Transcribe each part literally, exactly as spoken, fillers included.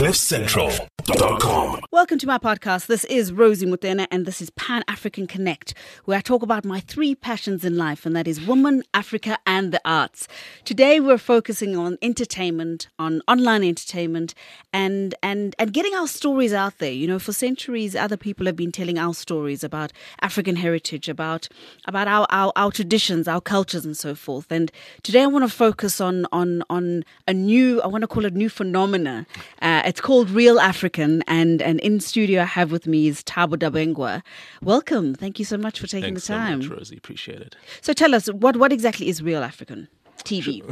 cliff central dot com. Welcome to my podcast. This is Rosie Mutena and this is Pan-African Connect, where I talk about my three passions in life, and that is woman, Africa and the arts. Today we're focusing on entertainment, on online entertainment and, and, and getting our stories out there. You know, for centuries other people have been telling our stories about African heritage, about about our, our, our traditions, our cultures and so forth. And today I want to focus on on on a new, I want to call it new phenomena. Uh, it's called Real African, and, and in studio I have with me is Thabo Dabengwa. Welcome. Thank you so much for taking Thanks the time. Thanks so much, Rosie. Appreciate it. So tell us, what, what exactly is Real African T V?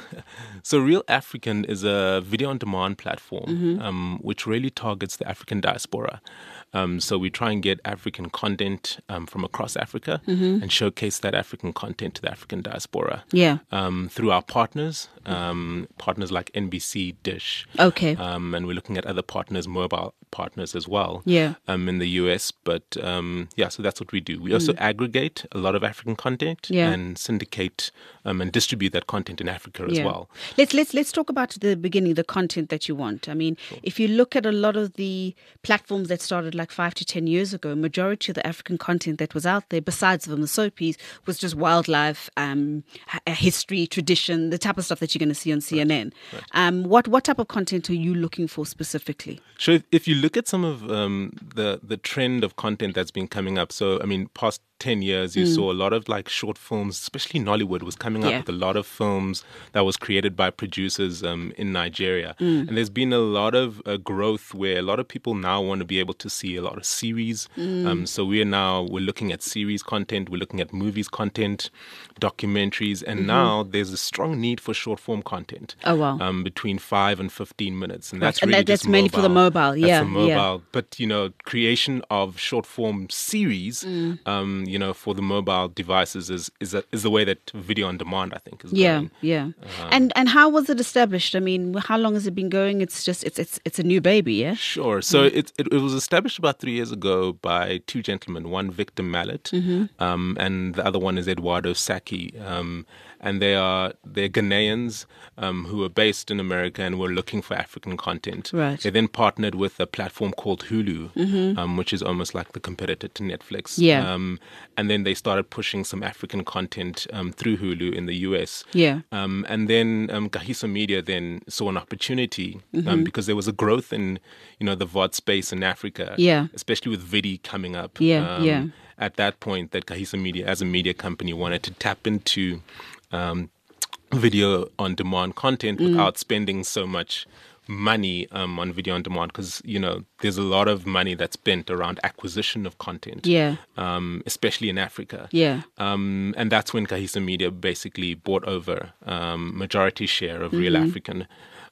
So Real African is a video-on-demand platform Mm-hmm. um, which really targets the African diaspora. Um, so we try and get African content um, from across Africa Mm-hmm. and showcase that African content to the African diaspora. Yeah. Um, through our partners, um, partners like N B C, Dish. Okay. Um, and we're looking at other partners, mobile partners as well. Yeah. Um, in the U S. But um, yeah, so that's what we do. We also aggregate a lot of African content Yeah. and syndicate um, and distribute that content in Africa as Yeah. well. Let's let's let's talk about the beginning, the content that you want. I mean, if you look at a lot of the platforms that started like five to ten years ago, majority of the African content that was out there, besides the Masopies, was just wildlife, um, h- history, tradition, the type of stuff that you're going to see on C N N. Right. Um, what what type of content are you looking for specifically? So if, if you look at some of um, the the trend of content that's been coming up, so I mean, past ten years, you saw a lot of like short films, especially Nollywood was coming up Yeah. with a lot of films that was created by producers um, in Nigeria. And there's been a lot of uh, growth where a lot of people now want to be able to see a lot of series. Um, so we are now, we're looking at series content, we're looking at movies content, documentaries, and now there's a strong need for short form content. Oh, wow. Um, between five and fifteen minutes. And Right. that's And really that- that's just mainly for the mobile. That's Yeah, the yeah. mobile. But, you know, creation of short form series, Mm. um, you know, for the mobile devices is is, a, is the way that video on demand, I think, is Yeah, going. yeah. Uh-huh. And and how was it established? I mean, how long has it been going? It's just it's it's it's a new baby, yeah. Sure. So it, it it was established about three years ago by two gentlemen, one Victor Mallet, Mm-hmm. um, and the other one is Eduardo Saki. Um, and they are they're Ghanaians um, who are based in America and were looking for African content. Right. They then partnered with a platform called Hulu, um, which is almost like the competitor to Netflix. Yeah. Um, and then they started pushing some African content um, through Hulu in the U S. Yeah. Um, and then um, Kahiso Media then saw an opportunity Mm-hmm. um, because there was a growth in, you know, the V O D space in Africa. Yeah. Especially with Vidi coming up. Yeah, yeah. At that point, that Kahiso Media, as a media company, wanted to tap into um, video on demand content Mm. without spending so much money um, on video on demand, because you know there's a lot of money that's spent around acquisition of content, Yeah. um, especially in Africa. Yeah. Um, and that's when Kahiso Media basically bought over um, majority share of Real African,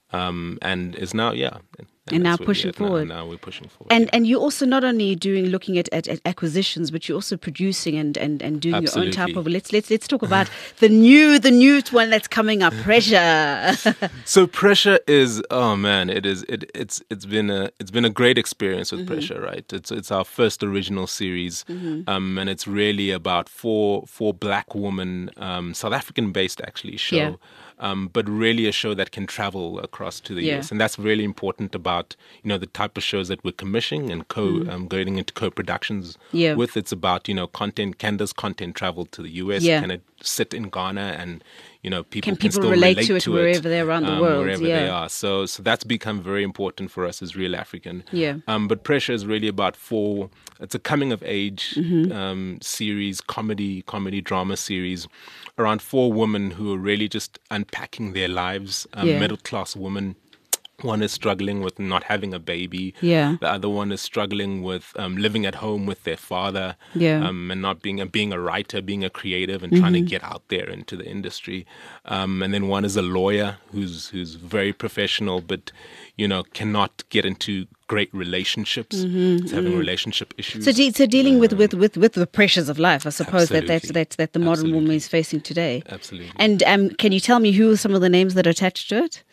um, and is now yeah, And now that's where we're pushing at now. forward. Now, we're pushing forward. And yeah. and you're also not only doing looking at, at, at acquisitions, but you're also producing and, and, and doing your own type Absolutely. of. Let's let's let's talk about the new the new one that's coming up, Pressure. So Pressure is oh man, it is it it's it's been a it's been a great experience with Mm-hmm. Pressure, right? It's it's our first original series, Mm-hmm. um, and it's really about four four black women, um, South African based actually show. Yeah. Um, but really a show that can travel across to the Yeah. U S, and that's really important about you know the type of shows that we're commissioning and co um, going into co-productions Mm-hmm. Yeah. with. It's about you know content. Can this content travel to the U S? Yeah. Can it sit in Ghana and you know people Can can, people still relate relate to it wherever they are around the um, world? wherever Yeah. they are. So so that's become very important for us as Real African. Yeah. Um, but Pressure is really about four. It's a coming of age Mm-hmm. um, series, comedy comedy drama series around four women who are really just unpacking their lives. Um, Yeah. Middle class women. One is struggling with not having a baby. Yeah. The other one is struggling with um, living at home with their father. Yeah. Um, and not being a, being a writer, being a creative, and trying to get out there into the industry. Um, and then one is a lawyer who's who's very professional, but you know cannot get into great relationships. He's having relationship issues. So, de- so dealing with, with, with, with the pressures of life, I suppose that that's, Absolutely. that's that the modern woman Absolutely. is facing today. Absolutely. And um, can you tell me who are some of the names that are attached to it?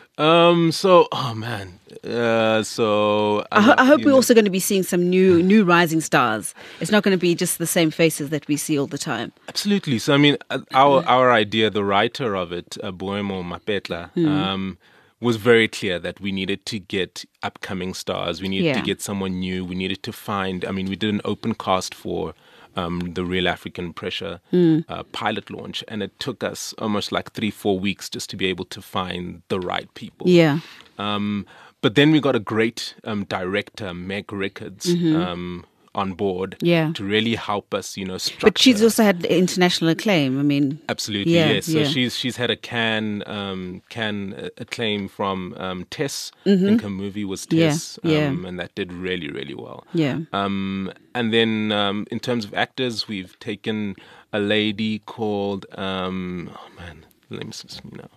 Um. So, oh man. Uh. So I, ho- I hope you we're know- also going to be seeing some new new rising stars. It's not going to be just the same faces that we see all the time. Absolutely. So, I mean, uh, our our idea, the writer of it, uh, Boemo Mapetla, um, was very clear that we needed to get upcoming stars. We needed Yeah. to get someone new. We needed to find, I mean, we did an open cast for um, the Real African Pressure Mm. uh, pilot launch, and it took us almost like three, four weeks just to be able to find the right people. Yeah. Um, but then we got a great um, director, Meg Rickards, um, on board Mm-hmm. Yeah. to really help us, you know, structure. But she's also had international acclaim. I mean, Absolutely, Yeah, yes. So yeah. she's she's had a can um, can uh, acclaim from um, Tess. Mm-hmm. I think her movie was Yeah, Tess, yeah. um, and that did really really well. yeah. Um, and then um, in terms of actors, we've taken a lady called um, oh man, let me just, you know.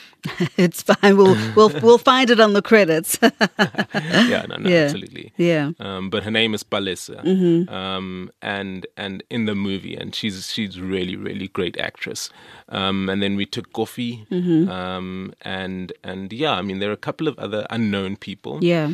It's fine. We'll we'll we'll find it on the credits. Yeah, no, no, Yeah. absolutely. Yeah. Um, but her name is Palesa, Mm-hmm. um, and and in the movie, and she's she's really really great actress. Um, and then we took Kofi, Mm-hmm. um, and and yeah, I mean there are a couple of other unknown people. Yeah.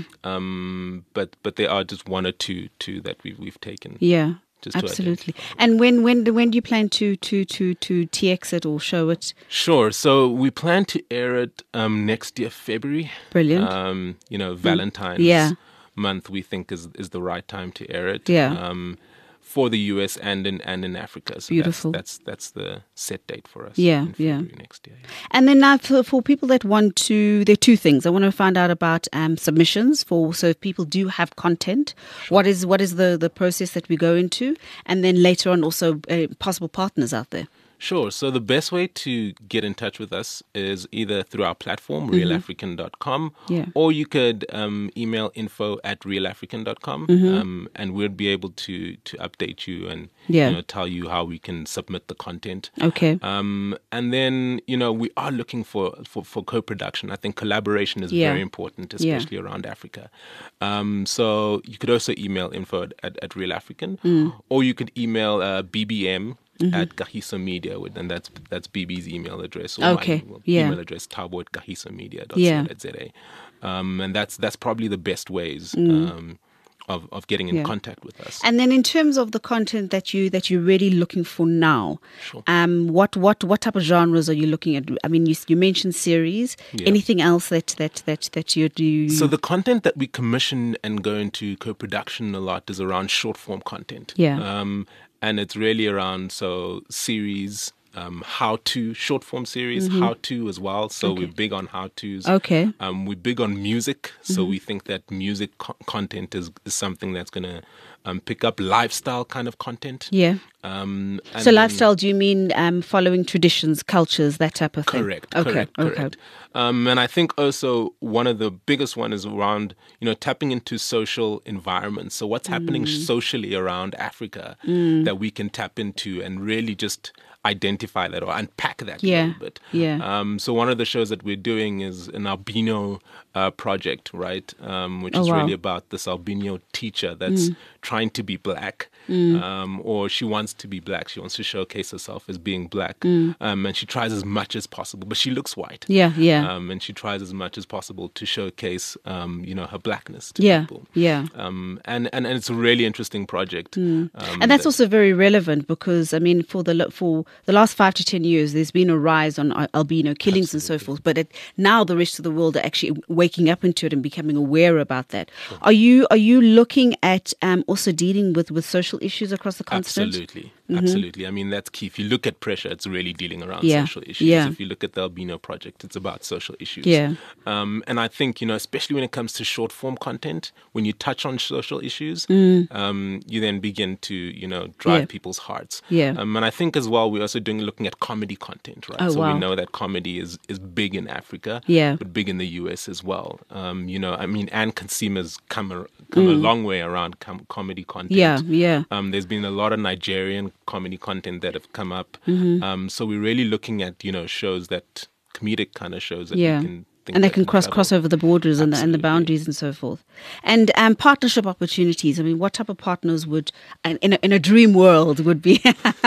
Um, but but there are just one or two two that we've we've taken. Yeah. Just to Absolutely. identify. And when when when do you plan to to to to T X it or show it? Sure. So we plan to air it um, next year, February. Brilliant. Um, you know, Valentine's Yeah. month we think is is the right time to air it. Yeah. Um, for the U S and in and in Africa. So Beautiful. That's, that's that's the set date for us. Yeah, in yeah. February next year. And then now for, for people that want to, there are two things. I want to find out about um, submissions for, so if people do have content, what is what is the, the process that we go into? And then later on also uh, possible partners out there. Sure. So the best way to get in touch with us is either through our platform, real african dot com, Mm-hmm. Yeah. or you could um, email info at real african dot com, um, and we'll be able to to update you and Mm-hmm. Yeah. you know, tell you how we can submit the content. Okay. Um, and then, you know, we are looking for, for, for co-production. I think collaboration is Yeah. very important, Yeah. especially around Africa. Um, so you could also email info at, at, at Real African, Mm. or you could email uh, B B M Mm-hmm. at Kahiso Media, with- and that's that's B B's email address. Or Okay, my email, yeah. email address, tabo at kahiso media dot Yeah. co dot za. Um, and that's that's probably the best ways um, of, of getting in Mm. Yeah. contact with us. And then in terms of the content that you that you're really looking for now, Sure. um, what what what type of genres are you looking at? I mean, you you mentioned series. Yeah. Anything else that that that that you do? So the content that we commission and go into co-production a lot is around short form content. Yeah. Um, and it's really around so series, um, how to short form series, how to as well. So we're big on how tos. Mm-hmm. Okay. Um, we're big on music. So Mm-hmm. we think that music co- content is, is something that's going to um, pick up lifestyle kind of content. Yeah. Um, and So then- lifestyle, do you mean um, following traditions, cultures, that type of thing? Correct. Okay. Correct. Okay. Correct. Um, and I think also one of the biggest one is around, you know, tapping into social environments. So what's happening Mm. socially around Africa that we can tap into and really just identify that or unpack that Yeah. a little bit. Yeah. Um, so one of the shows that we're doing is an albino uh, project, right? Um, which Oh, is wow. really about this albino teacher that's trying to be black. Um, or she wants to be black. She wants to showcase herself as being black. Um, and she tries as much as possible, but she looks white. Yeah. Yeah. Um, and she tries as much as possible to showcase, um, you know, her blackness to yeah. people. Yeah. Um, and, and, and it's a really interesting project. Um, And that's that- also very relevant because, I mean, for the lo- for the last five to ten years, there's been a rise on al- albino killings and so forth. But it, now the rest of the world are actually waking up into it and becoming aware about that. Are you are you looking at um, also dealing with, with social issues across the continent? Absolutely. Absolutely. I mean, that's key. If you look at pressure, it's really dealing around Yeah. social issues. Yeah. If you look at the Albino Project, it's about social issues. Yeah. Um, and I think, you know, especially when it comes to short form content, when you touch on social issues, um, you then begin to, you know, drive Mm. Yeah. people's hearts. Yeah. Um, and I think as well, we're also doing looking at comedy content, right? Oh, so wow. we know that comedy is, is big in Africa, Yeah. but big in the U S as well. Um, you know, I mean, and consumers come a, come a long way around com- comedy content. Mm. Yeah. Yeah. Um, there's been a lot of Nigerian comedy content that have come up. Mm-hmm. Um, so we're really looking at, you know, shows that, comedic kind of shows that Yeah. we can think And they that can cross travel. cross over the borders and the, and the Absolutely. boundaries and so forth. And um, partnership opportunities. I mean, what type of partners would, and in a, in a dream world, would be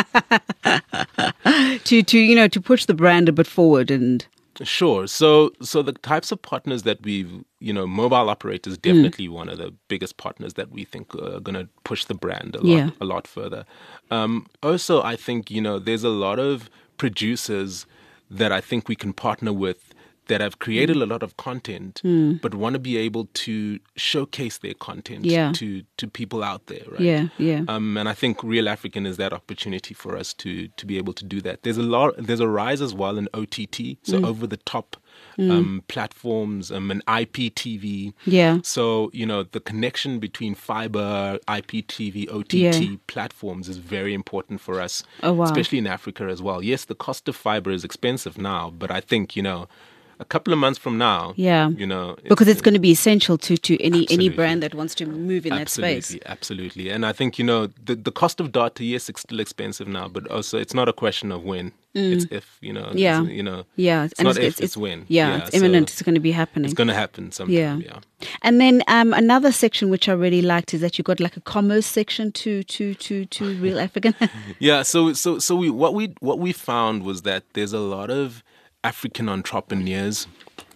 to to you know to push the brand a bit forward and Sure. So, so the types of partners that we've, you know, mobile operators Mm. definitely one of the biggest partners that we think are going to push the brand a lot, Yeah. a lot further. Um, also, I think, you know, there's a lot of producers that I think we can partner with that have created Mm. a lot of content, mm. but want to be able to showcase their content Yeah. to, to people out there, right? Yeah, yeah. Um, and I think Real African is that opportunity for us to to be able to do that. There's a lot. There's a rise as well in O T T, so Mm. over the top um, platforms, um, and I P T V. Yeah. So you know the connection between fiber, I P T V, O T T Yeah. platforms is very important for us, Oh, wow. especially in Africa as well. Yes, the cost of fiber is expensive now, but I think you know. A couple of months from now, Yeah. you know, Because it's going to be essential to, to any, any Absolutely. brand that wants to move in that absolutely, space. absolutely. And I think you know the the cost of data, yes, it's still expensive now, but also it's not a question of when; it's if. You know, Yeah. it's, you know, Yeah. it's not if, it's, when. Yeah, it's imminent. so It's going to be happening. It's going to happen sometime. Yeah. Yeah. And then um, another section which I really liked is that you got like a commerce section to to to to Real African. Yeah. So so so we what we what we found was that there's a lot of African entrepreneurs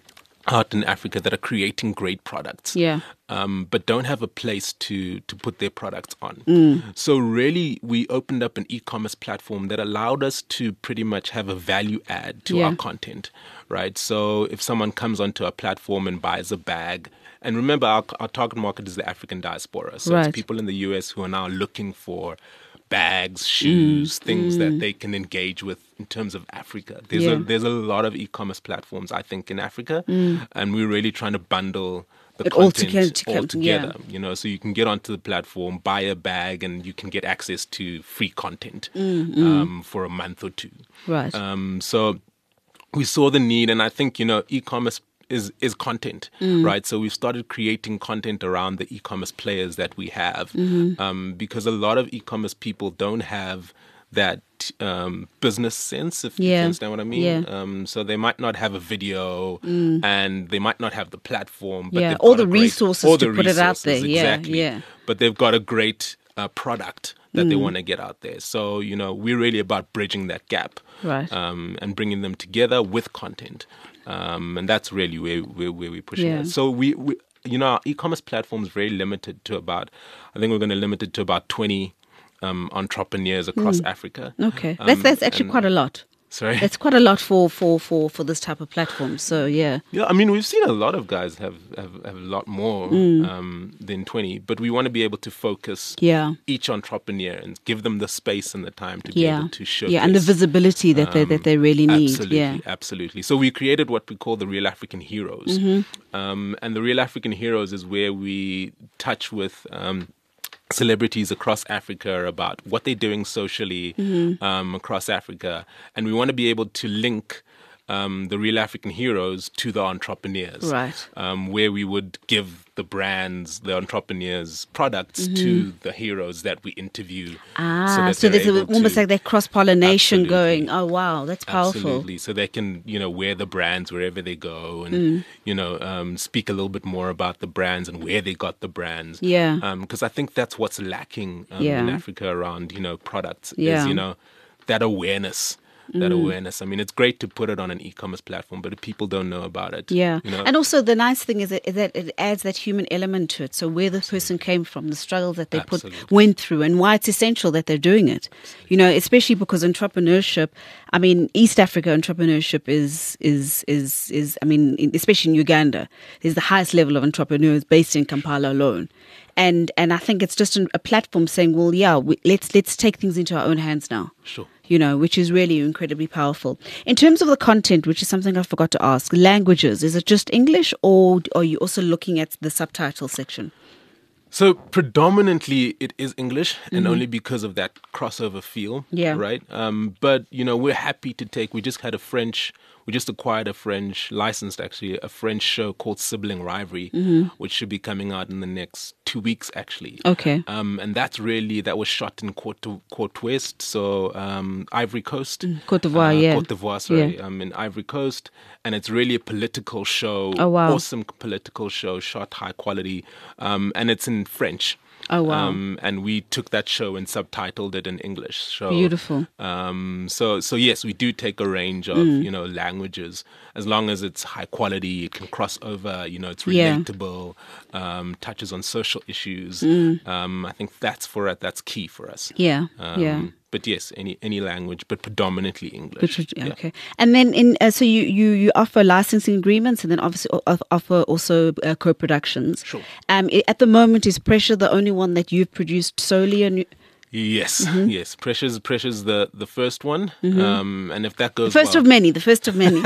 out in Africa that are creating great products, Yeah. um, but don't have a place to to put their products on. Mm. So really, we opened up an e-commerce platform that allowed us to pretty much have a value add to Yeah. our content, right? So if someone comes onto our platform and buys a bag, and remember, our, our target market is the African diaspora, so Right. it's people in the U S who are now looking for bags, shoes, Mm. things that they can engage with in terms of Africa. There's Yeah. a there's a lot of e-commerce platforms, I think, in Africa, and we're really trying to bundle the It all content together- to all come- yeah. together. You know, so you can get onto the platform, buy a bag, and you can get access to free content um, for a month or two. Right. Um, so we saw the need, and I think you know, e-commerce is is content, Mm. right? So we've started creating content around the e-commerce players that we have, Mm-hmm. um, because a lot of e-commerce people don't have that um, business sense, if you Yeah. understand what I mean. Yeah. Um, so they might not have a video, and they might not have the platform, but Yeah, they've all got the a great- resources all to the put it out there. resources, Yeah, exactly. yeah. But they've got a great uh, product that they Mm. want to get out there. So you know, we're really about bridging that gap, Right. um, and bringing them together with content. Um, and that's really where, where, where we're pushing Yeah. it. So we, we, you know, our e-commerce platform is very limited to about, I think we're going to limit it to about twenty um, entrepreneurs across Africa. Okay. Um, that's that's actually and- quite a lot. Sorry? That's quite a lot for, for, for, for this type of platform. So, yeah. Yeah, I mean, we've seen a lot of guys have, have, have a lot more Mm. um, than twenty, but we want to be able to focus Yeah. each entrepreneur and give them the space and the time to be Yeah. able to showcase. Yeah, and the visibility that they that they really need. Absolutely, Yeah. absolutely. So we created what we call the Real African Heroes. Mm-hmm. Um, and the Real African Heroes is where we touch with um, celebrities across Africa about what they're doing socially Mm-hmm. um, across Africa. And we want to be able to link um, the Real African Heroes to the entrepreneurs. Right. Um, where we would give the brands, the entrepreneurs' products to the heroes that we interview. Mm-hmm. Ah, that so, they're there's a, able almost to- like that cross-pollination Absolutely. going. Oh, wow, that's powerful. Absolutely. So they can, you know, wear the brands wherever they go and, Mm. you know, um, speak a little bit more about the brands and where they got the brands. Yeah. Because I think that's what's lacking um, Yeah. in Africa around, you know, products Yeah. is, you know, that awareness. That Mm. awareness. I mean, it's great to put it on an e-commerce platform, but if people don't know about it, Yeah. you know, And also the nice thing is that, is that it adds that human element to it. So where the person came from, the struggles that they put Absolutely. went through and why it's essential that they're doing it. You know, especially because entrepreneurship, I mean, East Africa entrepreneurship is is is is I mean, in- especially in Uganda, is the highest level of entrepreneurs based in Kampala alone. And and I think it's just an, a platform saying, well, yeah, we, let's let's take things into our own hands now. Sure. You know, which is really incredibly powerful. In terms of the content, which is something I forgot to ask, languages, is it just English or are you also looking at the subtitle section? So predominantly it is English, and only because of that crossover feel, Yeah. right? Um, but you know, we're happy to take. We just had a French. We just acquired a French licensed, actually, a French show called Sibling Rivalry, which should be coming out in the next two weeks, actually. Okay. Um, and that's really that was shot in Cote, Cote West, so um, Ivory Coast, Cote d'Ivoire, uh, yeah. Cote d'Ivoire, sorry, Yeah. um, in Ivory Coast, and it's really a political show. Oh, wow. Awesome political show, shot high quality, um, and it's in French. Oh, wow. Um, and we took that show and subtitled it in English. So, Beautiful. Um, so, so yes, we do take a range of Mm. you know languages, as long as it's high quality. It can cross over. You know, it's Yeah. relatable. Um, touches on social issues. Mm. Um, I think that's for it. That's key for us. Yeah, Um, yeah. but yes, any any language, but predominantly English. Which, Yeah. okay. And then in uh, so you, you, you offer licensing agreements and then obviously o- offer also uh, co-productions. Sure. Um, i- at the moment, is Pressure the only one that you've produced solely? And Yes, Mm-hmm. yes. Pressure's Pressure's the the first one, um, and if that goes the first well, of many, the first of many.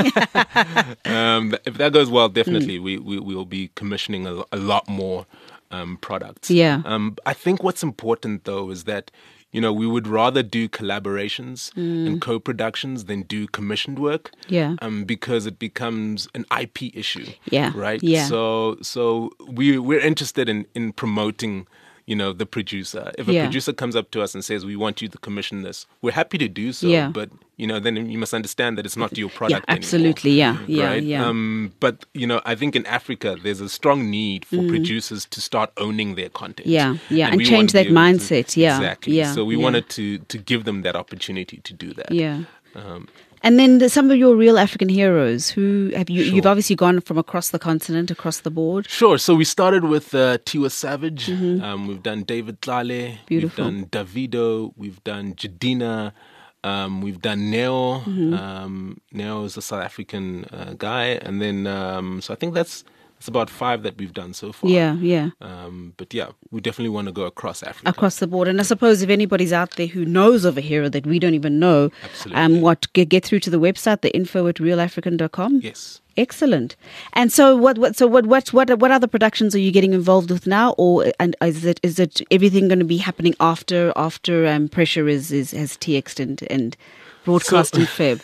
um, if that goes well, definitely Mm. we, we will be commissioning a, a lot more um, products. Yeah. Um, I think what's important though is that you know we would rather do collaborations and co-productions than do commissioned work. Mm. Yeah. Um, because it becomes an I P issue. Yeah, Right. yeah. So so we we're interested in in promoting. You know, the producer. If a Yeah. producer comes up to us and says, we want you to commission this, we're happy to do so. Yeah. But, you know, then you must understand that it's not your Yeah, product absolutely. anymore. Yeah, yeah, right? yeah. Um, but, you know, I think in Africa, there's a strong need for producers to start owning their content. Mm. Yeah, yeah, and we change want to that be able to- mindset. Yeah, Exactly. yeah, So we yeah. wanted to, to give them that opportunity to do that. Yeah. Um, And then the, some of your real African heroes who have you, Sure. you've obviously gone from across the continent, across the board. Sure. So we started with uh, Tiwa Savage. Um, we've done David Tlale. Mm-hmm. Beautiful. We've done Davido. We've done Jadina. Um, we've done Neo. Mm-hmm. Um, Neo is a South African uh, guy. And then, um, so I think that's that's about five that we've done so far. Yeah, yeah. Um, but yeah, we definitely want to go across Africa. Across the board. And I suppose if anybody's out there who knows of a hero that we don't even know, Absolutely. um, what get, get through to the website, the info at real african dot com. Yes. Excellent. And so what what so what what what what other productions are you getting involved with now, or and is it is it everything going to be happening after after um, Pressure is, is has T X'd and, and broadcast in Feb?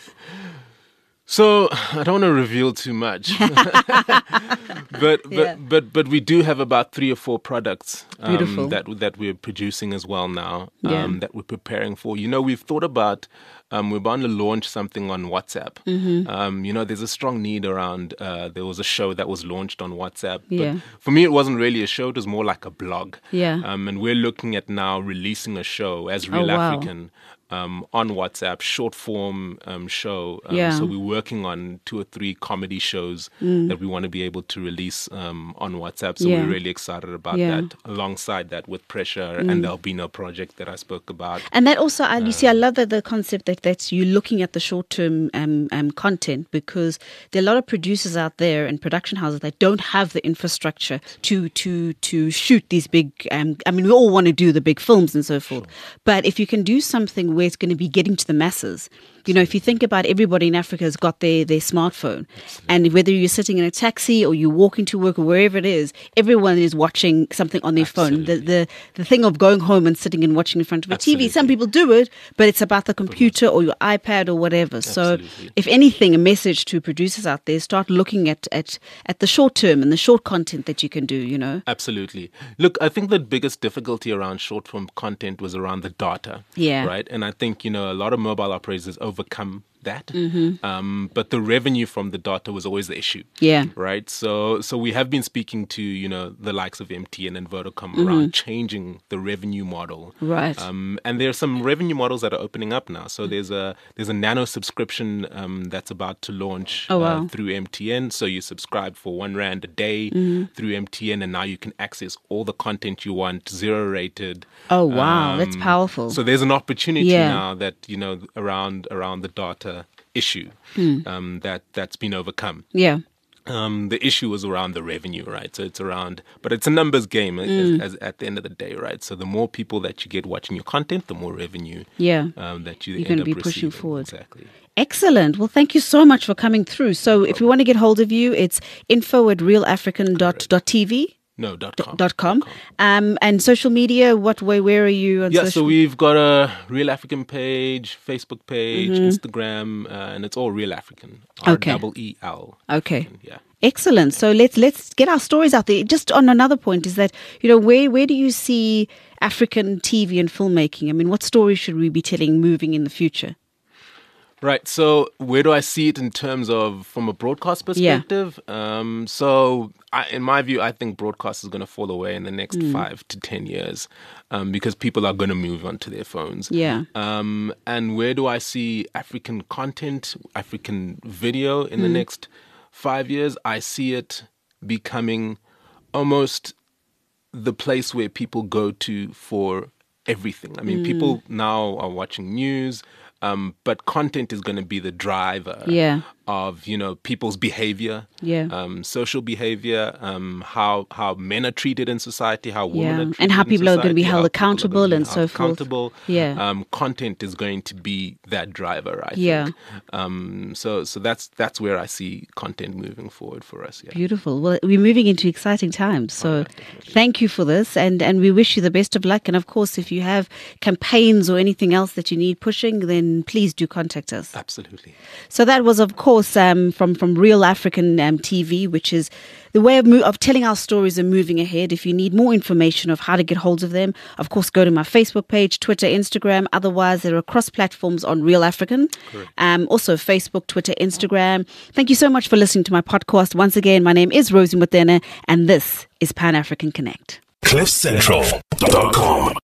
So I don't want to reveal too much, but but, Yeah. but but we do have about three or four products Beautiful. um, that that we're producing as well now. Yeah. Um, that we're preparing for. You know, we've thought about. Um, we're bound to launch something on WhatsApp. Mm-hmm. Um, you know, there's a strong need around. Uh, there was a show that was launched on WhatsApp. Yeah. But for me, it wasn't really a show. It was more like a blog. Yeah. Um, and we're looking at now releasing a show as Oh, Real wow. African. Um, on WhatsApp, short form um, show. Um, Yeah. So we're working on two or three comedy shows that we want to be able to release um, on WhatsApp. So Mm. Yeah. we're really excited about Yeah. that. Alongside that, with Pressure and the Albino project that I spoke about. And that also, I you see, I love that the concept that that's you looking at the short term um, um, content, because there are a lot of producers out there and production houses that don't have the infrastructure to to to shoot these big. Um, I mean, we all want to do the big films and so forth, but if you can do something where it's going to be getting to the masses. You know, if you think about everybody in Africa has got their, their smartphone, and whether you're sitting in a taxi or you're walking to work or wherever it is, everyone is watching something on their phone. The, the the thing of going home and sitting and watching in front of a T V, some Absolutely. people do it, but it's about the computer or your iPad or whatever. So Absolutely. if anything, a message to producers out there, start looking at, at, at the short term and the short content that you can do, you know. Absolutely. Look, I think the biggest difficulty around short form content was around the data. Yeah. Right. And I think, you know, a lot of mobile operators overcome that. Mm-hmm. Um, but the revenue from the data was always the issue. Yeah. Right. So so we have been speaking to, you know, the likes of M T N and Vodacom Mm-hmm. around changing the revenue model. Right. Um, and there are some revenue models that are opening up now. So there's a there's a nano subscription um, that's about to launch Oh, wow. uh, through M T N. So you subscribe for one rand a day Mm-hmm. through M T N, and now you can access all the content you want, zero rated. Oh, wow. That's powerful. So there's an opportunity Yeah. now that, you know, around around the data issue Hmm. um, that that's been overcome. Yeah. Um, the issue was around the revenue, right? So it's around, but it's a numbers game Mm. as, as at the end of the day, right? So the more people that you get watching your content, the more revenue Yeah. um, that you You're end gonna up be pushing receiving. forward. Exactly. Excellent. Well, thank you so much for coming through. So if we want to get hold of you, it's info at real african dot t v. No, dot com. Dot com. Um, and social media, what way, where are you on Yeah, social so we've got a Real African page, Facebook page, Mm-hmm. Instagram, uh, and it's all Real African. R Okay. double E L. Okay. Yeah. Excellent. So let's let's get our stories out there. Just on another point is that, you know, where where do you see African T V and filmmaking? I mean, what stories should we be telling moving in the future? Right. So where do I see it in terms of from a broadcast perspective? Um, so I, in my view, I think broadcast is going to fall away in the next Mm. five to ten years um, because people are going to move onto their phones. Yeah. Um, and where do I see African content, African video in the next five years? I see it becoming almost the place where people go to for everything. I mean, mm. people now are watching news, um, but content is going to be the driver yeah. of, you know, people's behavior, yeah. um, social behavior, um, how how men are treated in society, how women yeah. are treated and how in people society, are going to be held accountable and so forth. Accountable. Yeah. Um, content is going to be that driver, I yeah. think. Um, so so that's that's where I see content moving forward for us. Yeah. Beautiful. Well, we're moving into exciting times. So oh, yeah, thank you for this, and and we wish you the best of luck. And of course, if you have campaigns or anything else that you need pushing, then please do contact us. Absolutely. So that was, of course, um, from from Real African um, T V, which is the way of mo- of telling our stories and moving ahead. If you need more information of how to get hold of them, of course, go to my Facebook page, Twitter, Instagram. Otherwise, there are cross platforms on Real African. Um, also, Facebook, Twitter, Instagram. Thank you so much for listening to my podcast. Once again, my name is Rosie Mutene, and this is Pan African Connect. cliff central dot com